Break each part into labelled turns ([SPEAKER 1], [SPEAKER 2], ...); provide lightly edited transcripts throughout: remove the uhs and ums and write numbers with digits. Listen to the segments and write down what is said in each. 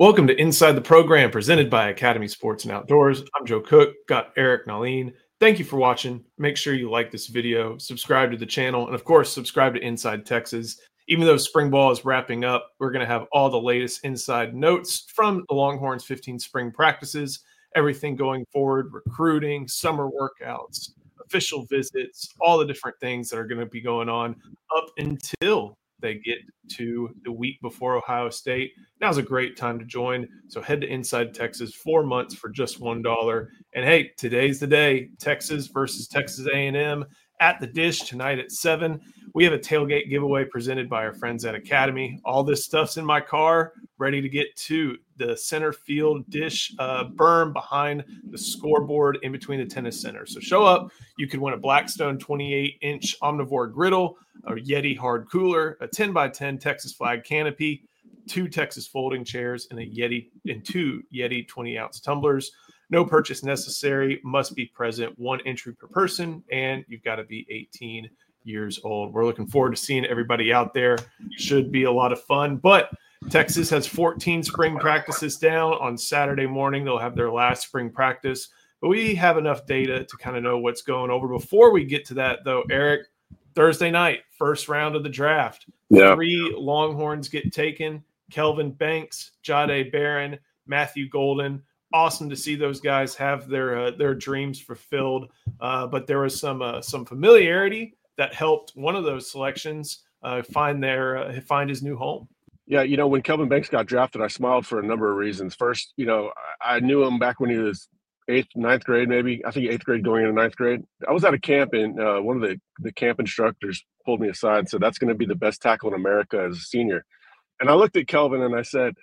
[SPEAKER 1] Welcome to Inside the Program, presented by Academy Sports and Outdoors. I'm Joe Cook, got Eric Naline. Thank you for watching. Make sure you like this video, subscribe to the channel, and of course, subscribe to Inside Texas. Even though spring ball is wrapping up, we're going to have all the latest inside notes from the Longhorns 15 spring practices, everything going forward, recruiting, summer workouts, official visits, all the different things that are going to be going on up until they get to the week before Ohio State. Now's a great time to join. So head to Inside Texas, 4 months for just $1. And hey, today's the day. Texas versus Texas A&M at the Dish tonight at 7. We have a tailgate giveaway presented by our friends at Academy. All this stuff's in my car, ready to get to the center field dish berm behind the scoreboard in between the tennis center. So show up. You could win a Blackstone 28-inch Omnivore griddle, a Yeti hard cooler, a 10x10 Texas flag canopy, 2 Texas folding chairs, and two Yeti 20-ounce tumblers. No purchase necessary, must be present, 1 entry per person, and you've got to be 18 years old. We're looking forward to seeing everybody out there. Should be a lot of fun, but Texas has 14 spring practices down. On Saturday morning, they'll have their last spring practice, but we have enough data to kind of know what's going over. Before we get to that, though, Eric, Thursday night, first round of the draft. Yeah. 3 Longhorns get taken: Kelvin Banks, Jahdae Barron, Matthew Golden. Awesome to see those guys have their dreams fulfilled. But there was some familiarity that helped one of those selections find his new home.
[SPEAKER 2] Yeah, when Kelvin Banks got drafted, I smiled for a number of reasons. First, I knew him back when he was 9th grade, maybe. I think 8th grade going into 9th grade. I was at a camp, and one of the camp instructors pulled me aside and said, "That's going to be the best tackle in America as a senior." And I looked at Kelvin and I said,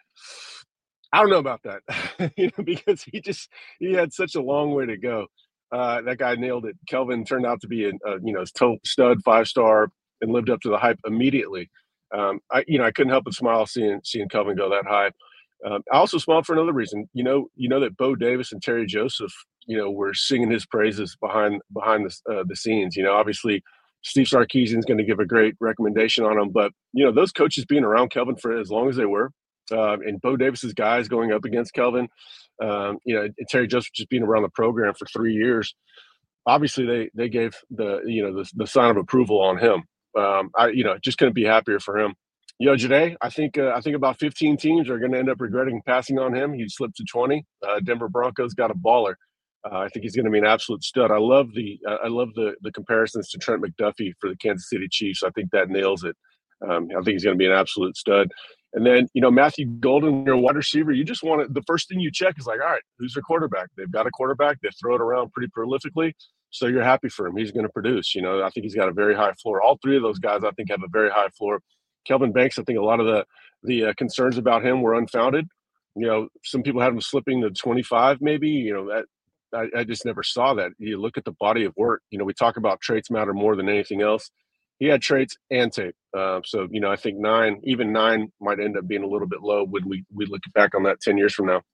[SPEAKER 2] I don't know about that, because he had such a long way to go. That guy nailed it. Kelvin turned out to be a stud 5-star and lived up to the hype immediately. I couldn't help but smile seeing Kelvin go that high. I also smiled for another reason. That Bo Davis and Terry Joseph, were singing his praises behind the scenes. Obviously Steve Sarkisian is going to give a great recommendation on him, but those coaches being around Kelvin for as long as they were, and Bo Davis's guys going up against Kelvin, and Terry Joseph just being around the program for 3 years. Obviously, they gave the sign of approval on him. I just couldn't be happier for him. Jahdae, I think about 15 teams are going to end up regretting passing on him. He slipped to 20. Denver Broncos got a baller. I think he's going to be an absolute stud. I love the comparisons to Trent McDuffie for the Kansas City Chiefs. I think that nails it. I think he's going to be an absolute stud. And then, Matthew Golden, when you're a wide receiver, you just want to – the first thing you check is like, all right, who's their quarterback? They've got a quarterback. They throw it around pretty prolifically. So you're happy for him. He's going to produce. I think he's got a very high floor. All 3 of those guys, I think, have a very high floor. Kelvin Banks, I think a lot of the concerns about him were unfounded. Some people had him slipping to 25 maybe. I just never saw that. You look at the body of work. We talk about traits matter more than anything else. He had traits and tape. So, I think 9 might end up being a little bit low when we look back on that 10 years from now.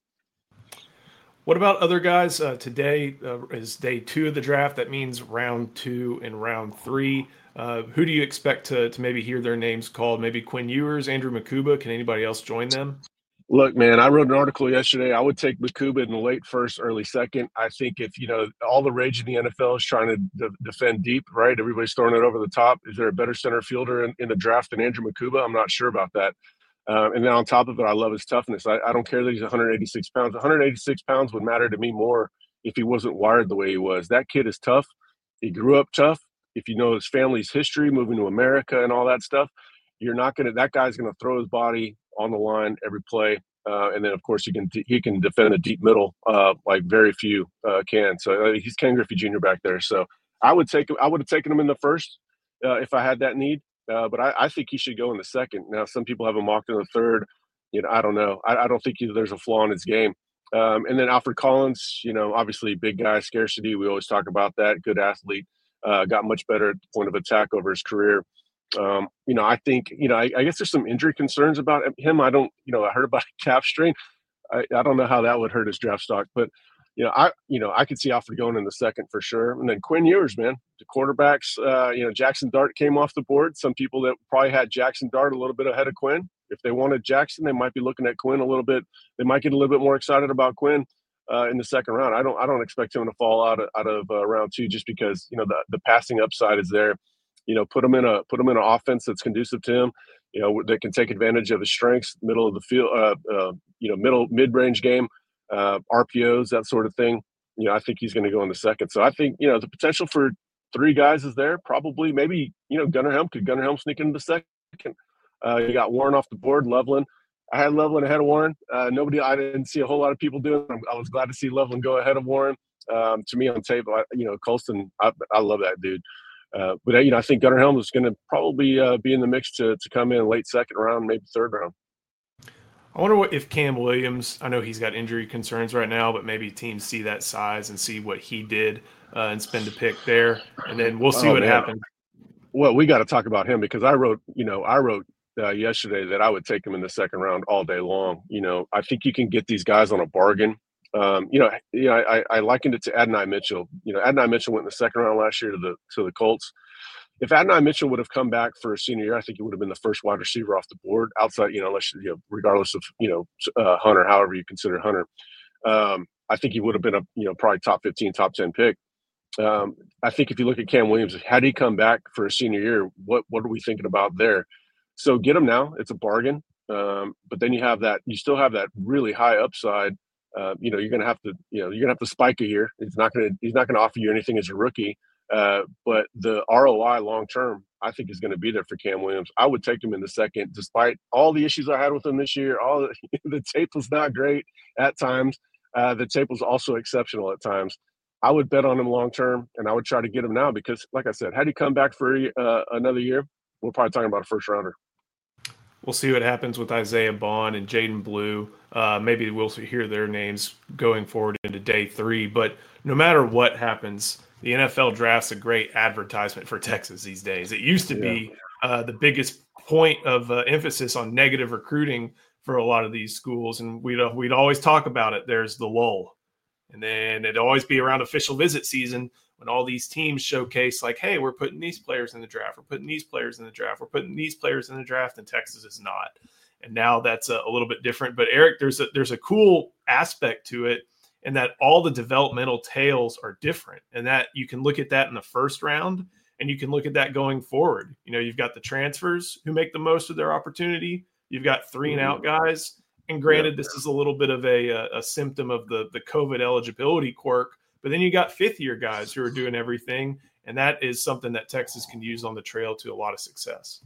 [SPEAKER 1] What about other guys? Today is day 2 of the draft. That means round 2 and round 3. Who do you expect to maybe hear their names called? Maybe Quinn Ewers, Andrew Mukuba. Can anybody else join them?
[SPEAKER 2] Look, man, I wrote an article yesterday. I would take Mukuba in the late 1st, early 2nd. I think if, all the rage in the NFL is trying to defend deep, right? Everybody's throwing it over the top. Is there a better center fielder in the draft than Andrew Mukuba? I'm not sure about that. And then on top of it, I love his toughness. I don't care that he's 186 pounds. 186 pounds would matter to me more if he wasn't wired the way he was. That kid is tough. He grew up tough. If you know his family's history, moving to America and all that stuff, that guy's going to throw his body on the line every play. And then, of course, he can defend a deep middle like very few can. So he's Ken Griffey Jr. back there. So I would have taken him in the 1st if I had that need. But I think he should go in the 2nd. Now, some people have him mocked in the 3rd. I don't know. I don't think there's a flaw in his game. And then Alfred Collins, obviously big guy, scarcity. We always talk about that. Good athlete. Got much better at the point of attack over his career. I think, I guess there's some injury concerns about him. I heard about a calf strain. I don't know how that would hurt his draft stock, but I could see Alfred going in the 2nd for sure. And then Quinn Ewers, man, the quarterbacks, Jackson Dart came off the board. Some people that probably had Jackson Dart a little bit ahead of Quinn. If they wanted Jackson, they might be looking at Quinn a little bit. They might get a little bit more excited about Quinn in the second round. I don't expect him to fall out of round 2 just because the passing upside is there. Put him in an offense that's conducive to him. That can take advantage of his strengths, middle of the field, mid-range game, RPOs, that sort of thing. I think he's going to go in the second. So I think the potential for 3 guys is there. Probably, maybe Gunnar Helm sneak into the second. You got Warren off the board, Loveland. I had Loveland ahead of Warren. I didn't see a whole lot of people doing it. I was glad to see Loveland go ahead of Warren. To me on tape, Colston, I love that dude. But I think Gunnar Helm is going to probably be in the mix to come in late second round, maybe third round.
[SPEAKER 1] I wonder if Cam Williams, I know he's got injury concerns right now, but maybe teams see that size and see what he did and spend a pick there, and then we'll see what happens.
[SPEAKER 2] Well, we got to talk about him because I wrote yesterday that I would take him in the second round all day long. I think you can get these guys on a bargain. I likened it to Adonai Mitchell. Adonai Mitchell went in the second round last year to the Colts. If Adonai Mitchell would have come back for a senior year, I think he would have been the first wide receiver off the board outside, unless, regardless of, Hunter, however you consider Hunter. I think he would have been probably top 15, top 10 pick. I think if you look at Cam Williams, had he come back for a senior year, what are we thinking about there? So get him now. It's a bargain. But then you still have that really high upside. You're going to have to spike a year. He's not going to offer you anything as a rookie. But the ROI long term, I think, is going to be there for Cam Williams. I would take him in the second, despite all the issues I had with him this year. The tape was not great at times. The tape was also exceptional at times. I would bet on him long term, and I would try to get him now because, like I said, had he come back for another year, we're probably talking about a first rounder.
[SPEAKER 1] We'll see what happens with Isaiah Bond and Jaden Blue. Maybe we'll hear their names going forward into day 3. But no matter what happens, the NFL draft's a great advertisement for Texas these days. It used to be the biggest point of emphasis on negative recruiting for a lot of these schools, and we'd always talk about it. There's the lull, and then it'd always be around official visit season when all these teams showcase, like, hey, we're putting these players in the draft, we're putting these players in the draft, we're putting these players in the draft, and Texas is not. And now that's a little bit different. But Eric, there's a cool aspect to it, in that all the developmental tails are different, and that you can look at that in the first round, and you can look at that going forward. You've got the transfers who make the most of their opportunity. You've got 3-and-out guys. And granted, this is a little bit of a symptom of the COVID eligibility quirk, but then you got fifth-year guys who are doing everything, and that is something that Texas can use on the trail to a lot of success.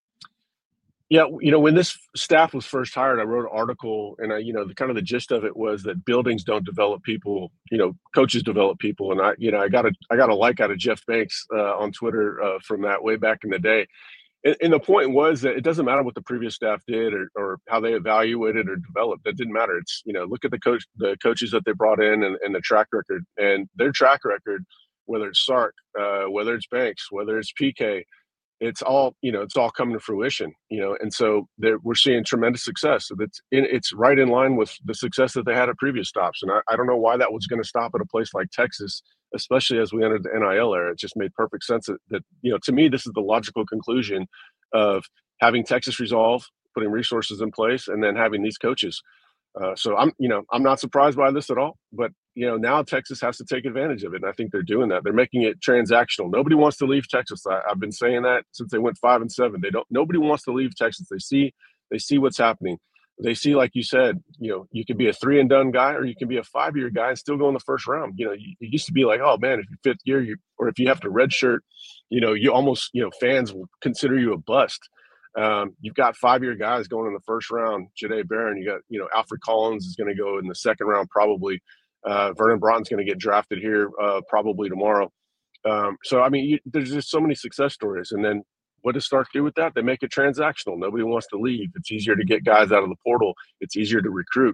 [SPEAKER 2] Yeah, when this staff was first hired, I wrote an article, and the gist of it was that buildings don't develop people, coaches develop people, and I got a like out of Jeff Banks on Twitter from that way back in the day. And the point was that it doesn't matter what the previous staff did or how they evaluated or developed. That didn't matter. It's, look at the coaches that they brought in and the track record, and their track record, whether it's Sark, whether it's Banks, whether it's PK, it's all coming to fruition, and so we're seeing tremendous success. So it's right in line with the success that they had at previous stops. And I don't know why that was going to stop at a place like Texas, especially as we entered the NIL era. It just made perfect sense that to me, this is the logical conclusion of having Texas resolve, putting resources in place, and then having these coaches. So I'm not surprised by this at all, but now Texas has to take advantage of it. And I think they're doing that. They're making it transactional. Nobody wants to leave Texas. I've been saying that since they went 5-7. Nobody wants to leave Texas. They see what's happening. They see, like you said, you can be a 3-and-done guy, or you can be a 5-year guy and still go in the first round. It used to be like, oh man, if you're fifth year, or if you have to redshirt, you almost, fans will consider you a bust. You've got 5-year guys going in the first round. Jahdae Barron, you got, Alfred Collins is going to go in the second round probably. Vernon Broughton's going to get drafted here probably tomorrow. So, there's just so many success stories. And then what does Stark do with that? They make it transactional. Nobody wants to leave. It's easier to get guys out of the portal. It's easier to recruit.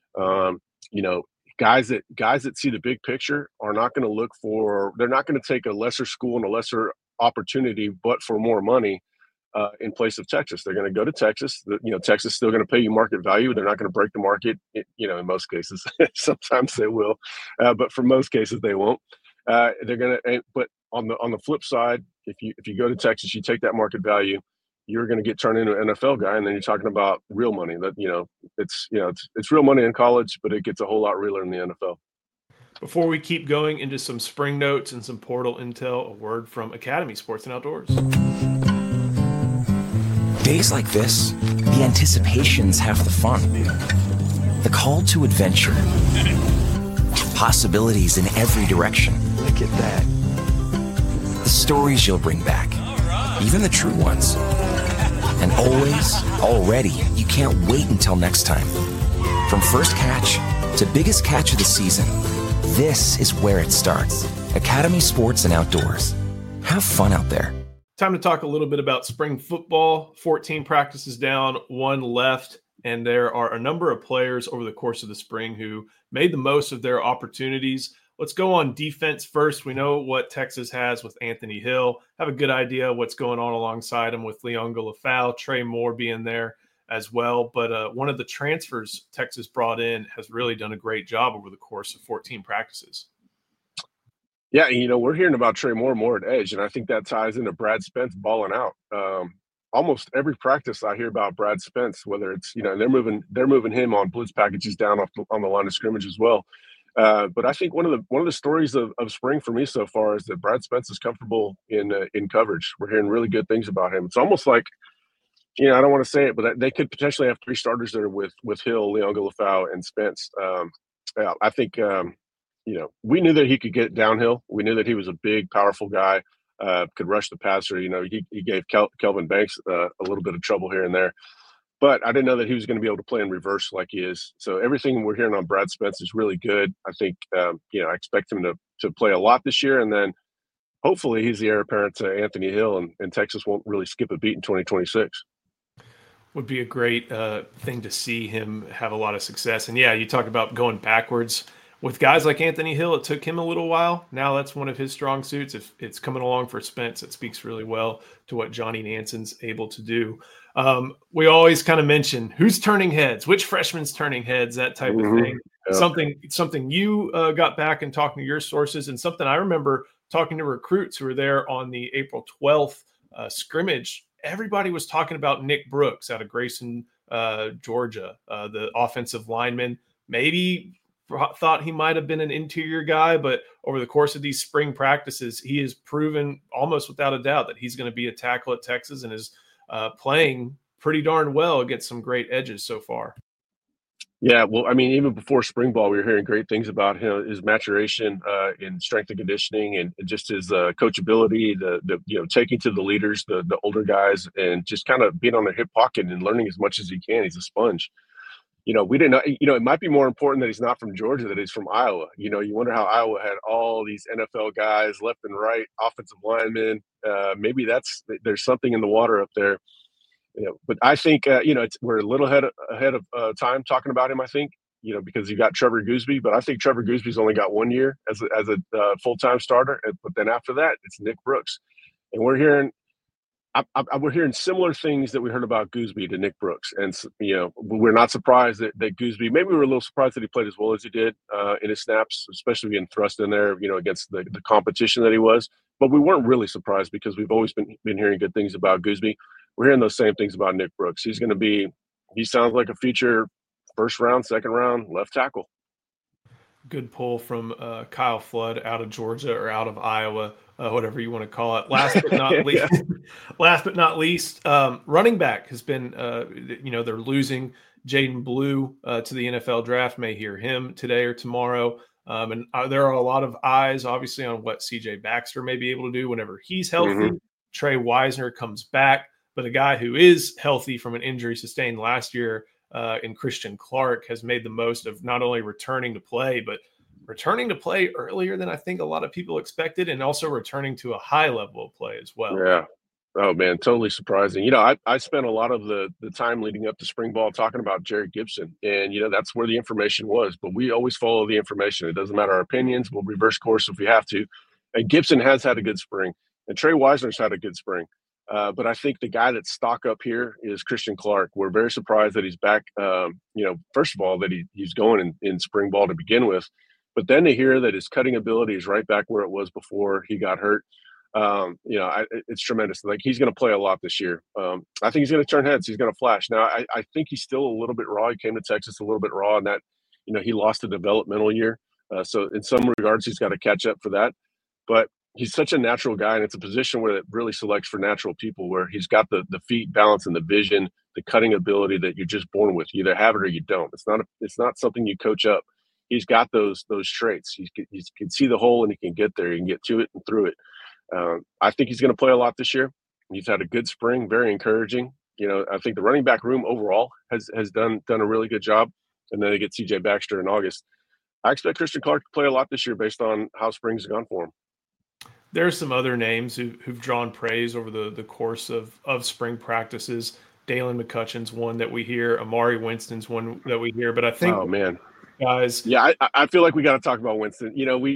[SPEAKER 2] Guys that see the big picture are not going to look for – they're not going to take a lesser school and a lesser opportunity but for more money in place of Texas. They're going to go to Texas. Texas is still going to pay you market value. They're not going to break the market, in most cases. Sometimes they will, but for most cases they won't. They're going to – but on the flip side, if you go to Texas, you take that market value, you're going to get turned into an NFL guy, and then you're talking about real money. That it's real money in college, but it gets a whole lot realer in the NFL.
[SPEAKER 1] Before we keep going into some spring notes and some portal intel, a word from Academy Sports and Outdoors.
[SPEAKER 3] Days like this, the anticipation's half the fun. The call to adventure. Possibilities in every direction.
[SPEAKER 4] Look at that.
[SPEAKER 3] The stories you'll bring back. Even the true ones. And already, you can't wait until next time. From first catch to biggest catch of the season, this is where it starts. Academy Sports and Outdoors. Have fun out there.
[SPEAKER 1] Time to talk a little bit about spring football. 14 practices down, 1 left, and there are a number of players over the course of the spring who made the most of their opportunities. Let's go on defense first. We know what Texas has with Anthony Hill. Have a good idea what's going on alongside him with Liuangalafau, Trey Moore being there as well. But one of the transfers Texas brought in has really done a great job over the course of 14 practices.
[SPEAKER 2] Yeah, we're hearing about Trey Moore more at edge, and I think that ties into Brad Spence balling out. Almost every practice I hear about Brad Spence, whether it's they're moving him on blitz packages down on the line of scrimmage as well. But I think one of the stories of spring for me so far is that Brad Spence is comfortable in coverage. We're hearing really good things about him. It's almost like, I don't want to say it, but they could potentially have 3 starters there with Hill, Liuangalafau, and Spence. Yeah, I think we knew that he could get downhill. We knew that he was a big, powerful guy, could rush the passer. He gave Kelvin Banks a little bit of trouble here and there. But I didn't know that he was going to be able to play in reverse like he is. So everything we're hearing on Brad Spence is really good. I think, I expect him to play a lot this year. And then hopefully he's the heir apparent to Anthony Hill, and Texas won't really skip a beat in 2026.
[SPEAKER 1] Would be a great thing to see him have a lot of success. And, yeah, you talk about going backwards. With guys like Anthony Hill, it took him a little while. Now that's one of his strong suits. If it's coming along for Spence, it speaks really well to what Johnny Nanson's able to do. We always kind of mention who's turning heads, which freshman's turning heads, that type of thing. Yeah. Something you got back and talking to your sources, and something I remember talking to recruits who were there on the April 12th scrimmage. Everybody was talking about Nick Brooks out of Grayson, Georgia, the offensive lineman. Maybe thought he might have been an interior guy, but over the course of these spring practices, he has proven almost without a doubt that he's going to be a tackle at Texas, and is playing pretty darn well against some great edges so far.
[SPEAKER 2] Yeah, well, I mean, even before spring ball, we were hearing great things about him, his maturation in strength and conditioning, and just his coachability, the taking to the leaders, the older guys, and just kind of being on their hip pocket and learning as much as he can. He's a sponge. We didn't know, it might be more important that he's not from Georgia, that he's from Iowa. You wonder how Iowa had all these NFL guys left and right, offensive linemen. Maybe there's something in the water up there. But I think, we're a little ahead of time talking about him, I think, because you got Trevor Gooseby, but I think Trevor Gooseby's only got 1 year as a full-time starter. But then after that, it's Nick Brooks. And we're hearing similar things that we heard about Gooseby to Nick Brooks. And, we're not surprised that Gooseby, maybe we were a little surprised that he played as well as he did in his snaps, especially getting thrust in there, against the competition that he was. But we weren't really surprised because we've always been hearing good things about Gooseby. We're hearing those same things about Nick Brooks. He sounds like a future first round, second round left tackle.
[SPEAKER 1] Good pull from Kyle Flood out of Georgia or out of Iowa, whatever you want to call it. Last but not least, running back has been, they're losing Jaden Blue to the NFL draft. May hear him today or tomorrow. And there are a lot of eyes, obviously, on what CJ Baxter may be able to do whenever he's healthy. Mm-hmm. Trey Wisner comes back. But a guy who is healthy from an injury sustained last year in Christian Clark has made the most of not only returning to play, but returning to play earlier than I think a lot of people expected, and also returning to a high level of play as well.
[SPEAKER 2] Yeah. Oh, man, totally surprising. I spent a lot of the time leading up to spring ball talking about Jared Gibson, and, that's where the information was. But we always follow the information. It doesn't matter our opinions. We'll reverse course if we have to. And Gibson has had a good spring, and Trey Wisner's had a good spring. But I think the guy that's stock up here is Christian Clark. We're very surprised that he's back. First of all, that he's going in spring ball to begin with, but then to hear that his cutting ability is right back where it was before he got hurt. It's tremendous. Like, he's going to play a lot this year. I think he's going to turn heads. He's going to flash. Now, I think he's still a little bit raw. He came to Texas a little bit raw, and that, he lost a developmental year. So in some regards, he's got to catch up for that. But he's such a natural guy, and it's a position where it really selects for natural people, where he's got the feet balance and the vision, the cutting ability that you're just born with. You either have it or you don't. It's not something you coach up. He's got those traits. He can see the hole and he can get there. He can get to it and through it. I think he's going to play a lot this year. He's had a good spring, very encouraging. I think the running back room overall has done a really good job. And then they get CJ Baxter in August. I expect Christian Clark to play a lot this year based on how spring's gone for him.
[SPEAKER 1] There are some other names who've drawn praise over the course of spring practices. Dalen McCutcheon's one that we hear. Amari Winston's one that we hear. But I think,
[SPEAKER 2] oh man,
[SPEAKER 1] guys,
[SPEAKER 2] yeah, I feel like we got to talk about Winston.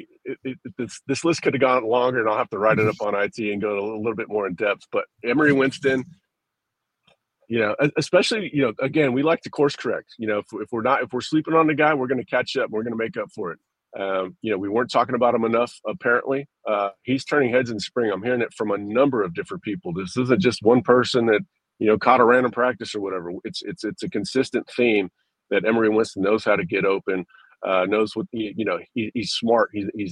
[SPEAKER 2] This list could have gone longer, and I'll have to write it up on IT and go a little bit more in depth. But Emory Winston, especially, again, we like to course correct. If we're sleeping on the guy, we're going to catch up. We're going to make up for it. We weren't talking about him enough, apparently. He's turning heads in spring. I'm hearing it from a number of different people. This isn't just one person that, caught a random practice or whatever. It's a consistent theme that Emory Winston knows how to get open, knows what, he's smart. He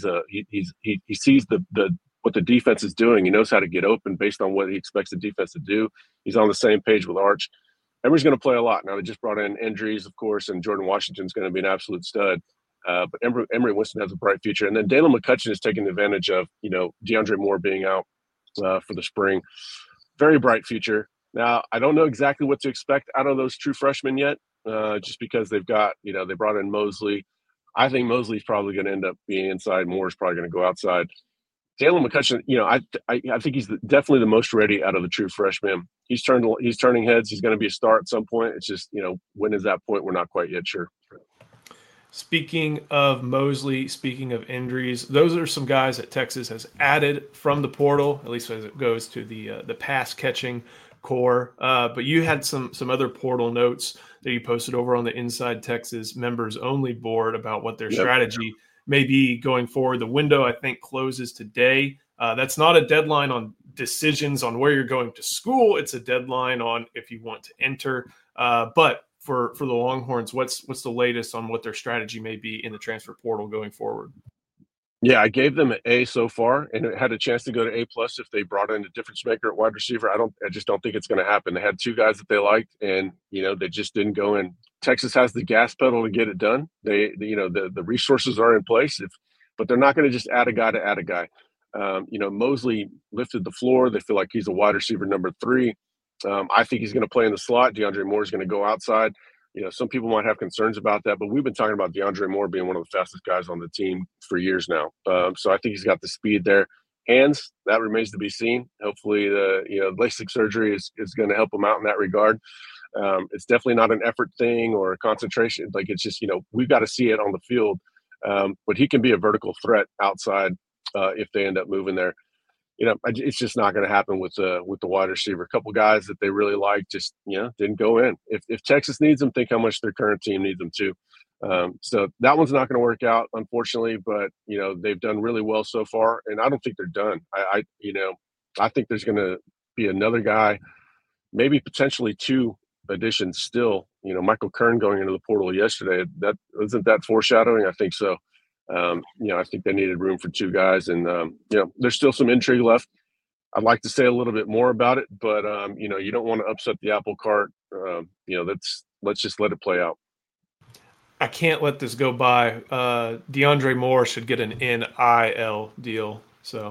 [SPEAKER 2] sees what the defense is doing. He knows how to get open based on what he expects the defense to do. He's on the same page with Arch. Emory's going to play a lot. Now, they just brought in Andrews, of course, and Jordan Washington's going to be an absolute stud. But Emory Winston has a bright future. And then Dalen McCutcheon is taking advantage of, DeAndre Moore being out for the spring. Very bright future. Now, I don't know exactly what to expect out of those true freshmen yet, just because they've got, they brought in Mosley. I think Mosley's probably going to end up being inside. Moore's probably going to go outside. Dalen McCutcheon, I think he's definitely the most ready out of the true freshmen. He's turning heads. He's going to be a star at some point. It's just, when is that point? We're not quite yet sure.
[SPEAKER 1] Speaking of Mosley, speaking of injuries, those are some guys that Texas has added from the portal, at least as it goes to the pass catching core. But you had some other portal notes that you posted over on the Inside Texas members only board about what their strategy may be going forward. The window, I think, closes today. That's not a deadline on decisions on where you're going to school. It's a deadline on if you want to enter. But for the Longhorns, what's the latest on what their strategy may be in the transfer portal going forward?
[SPEAKER 2] Yeah, I gave them an A so far, and it had a chance to go to A+ if they brought in a difference maker at wide receiver. I just don't think it's going to happen. They had two guys that they liked, and they just didn't go in. Texas has the gas pedal to get it done. The resources are in place, but they're not going to just add a guy to add a guy. Mosley lifted the floor. They feel like he's a wide receiver number 3. I think he's going to play in the slot. DeAndre Moore is going to go outside. Some people might have concerns about that, but we've been talking about DeAndre Moore being one of the fastest guys on the team for years now. So I think he's got the speed there. Hands, that remains to be seen. Hopefully, the LASIK surgery is going to help him out in that regard. It's definitely not an effort thing or a concentration. Like, it's just, we've got to see it on the field. But he can be a vertical threat outside if they end up moving there. It's just not going to happen with the wide receiver. A couple guys that they really like just, didn't go in. If Texas needs them, think how much their current team needs them too. So that one's not going to work out, unfortunately, but, they've done really well so far, and I don't think they're done. I think there's going to be another guy, maybe potentially 2 additions still. Michael Kern going into the portal yesterday, isn't that foreshadowing? I think so. I think they needed room for 2 guys, and there's still some intrigue left. I'd like to say a little bit more about it, but you don't want to upset the apple cart. Let's just let it play out.
[SPEAKER 1] I can't let this go by. DeAndre Moore should get an NIL deal. So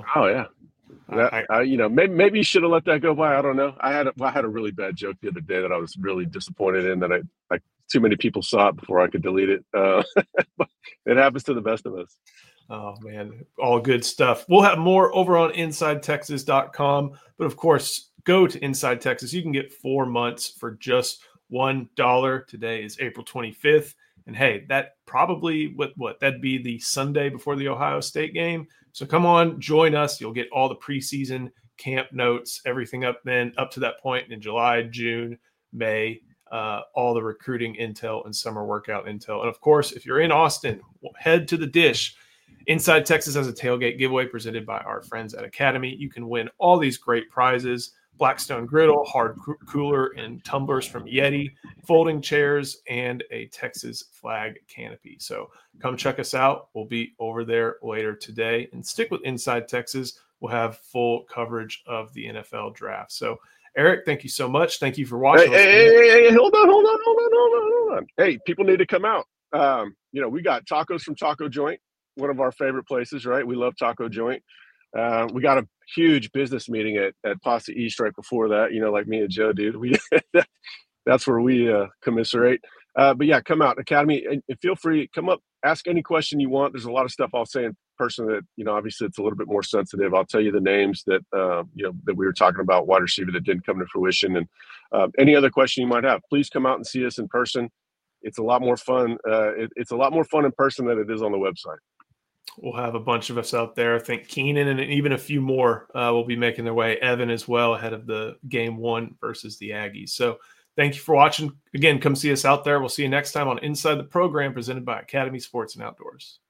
[SPEAKER 1] maybe you should have let that go by. I don't know. I had a really bad joke the other day that I was really disappointed in, that I too many people saw it before I could delete it. But it happens to the best of us. Oh, man, all good stuff. We'll have more over on InsideTexas.com. But, of course, go to Inside Texas. You can get 4 months for just $1. Today is April 25th. And, hey, that probably that'd be the Sunday before the Ohio State game. So come on, join us. You'll get all the preseason camp notes, everything up to that point in July, June, May. All the recruiting intel and summer workout intel. And of course, if you're in Austin, head to the Dish Inside Texas has a tailgate giveaway presented by our friends at Academy. You can win all these great prizes: Blackstone griddle, hard cooler, and tumblers from Yeti, folding chairs, and a Texas flag canopy. So come check us out. We'll be over there later today. And stick with Inside Texas. We'll have full coverage of the NFL draft. So, Eric, thank you so much. Thank you for watching.
[SPEAKER 2] Hey, hold on. Hey, people need to come out. We got tacos from Taco Joint, one of our favorite places, right? We love Taco Joint. We got a huge business meeting at Posse East right before that, like me and Joe, dude. That's where we commiserate. But yeah, come out, Academy, and feel free, come up, ask any question you want. There's a lot of stuff I'll say in person that, obviously it's a little bit more sensitive. I'll tell you the names that, that we were talking about, wide receiver that didn't come to fruition. And any other question you might have, please come out and see us in person. It's a lot more fun. It's a lot more fun in person than it is on the website.
[SPEAKER 1] We'll have a bunch of us out there. I think Keenan and even a few more will be making their way. Evan as well, ahead of the game 1 versus the Aggies. So thank you for watching. Again, come see us out there. We'll see you next time on Inside the Program, presented by Academy Sports and Outdoors.